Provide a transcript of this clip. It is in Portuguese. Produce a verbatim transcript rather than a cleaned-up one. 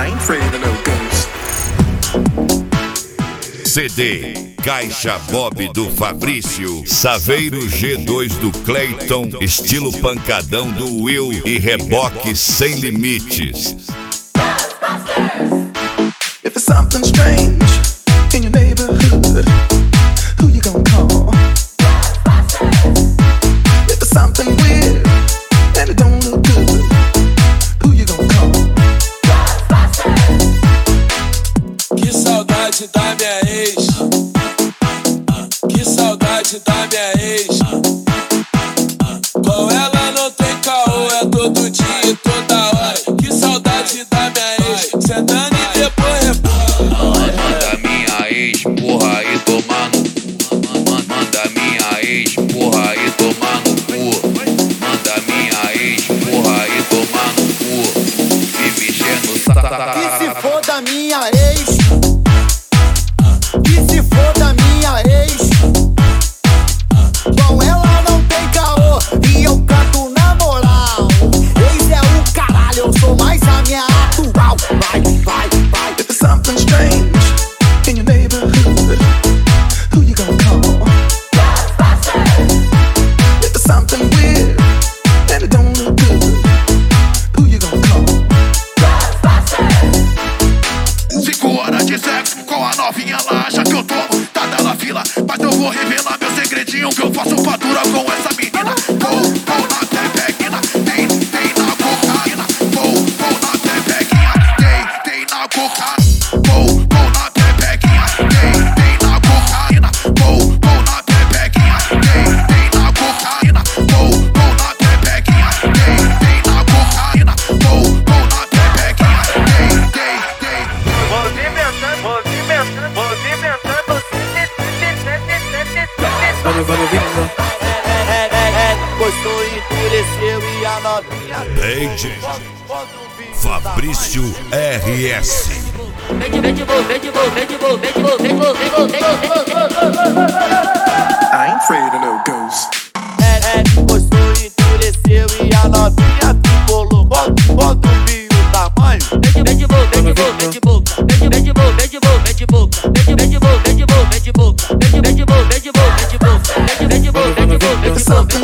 C D Caixa Bob do Fabrício, Saveiro G dois do Clayton, estilo pancadão do Will e reboque sem limites. If it's something strange in your neighborhood, who you gonna call? If it's something weird and it don't look good, who you gonna call? Que saudade da minha ex. Que saudade da minha ex. Com ela não tem caô, é todo dia e toda hora. Que saudade da minha ex. Sentando e depois rebola. Manda minha ex, porra, e tomar no cu. Manda minha ex, porra, e tomar no cu. Manda minha ex, porra, e tomar no cu. Se mexer no saco. Que se for da minha ex. Que se for da minha ex. Com ela não tem caô e eu canto na moral. Ex é o caralho, eu sou mais a minha atual. Vai, vai, vai. If it's something strange in your neighborhood, who you gonna call? If it's something weird and it don't look good, who you gonna call? Cinco horas de sexo com a novinha lá, acha que eu tomo, tá dando a fila. Mas eu vou revelar meu segredinho, que eu faço fatura com essa menina. Vou, vou na tepequina, tem, tem na cocaína. Vou, vou na tepequinha, tem, tem na cocaína. Vou, vou na tepequinha, tem, tem na cocaína. Vou, vou na tepequinha, tem, tem na cocaína. Vou, vou na tepequinha, tem, tem na cocaína. Vou, vou na tepequinha, tem, tem, tem. Movimentando, movimentando, movimentando. Vai, vai, vai, É, é, é, gostou, endureceu e a novinha. Beijos. Fabrício R S. I ain't afraid of no ghosts. É, é, gostou, endureceu e a novinha ficou louca. Quando viu o tamanho. Vem de boca, vem de boca, vem de boca. Vem de boca, vem de boca, vem de boca. Vem de boca, vem de boca, vem de boca. Vem de boca, vem de boca, vem de boca. Vem de boca, vem de boca, vem de boca. If it's something